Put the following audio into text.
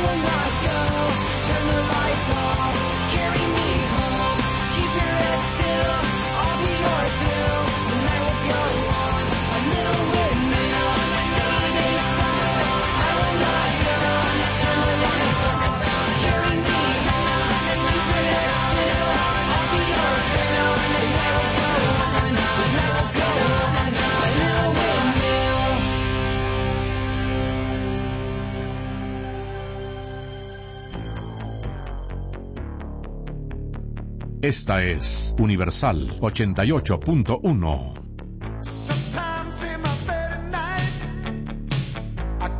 will not go. Turn the lights off, carry me home. Keep your head still, I'll be your thrill. The night will go on, a little windmill. Baby, stay silent, I will not go. Turn the lights off, carry me home. Keep your head still, I'll be your thrill. The night will go on, the night will go on, a little windmill. Esta es Universal 88.1.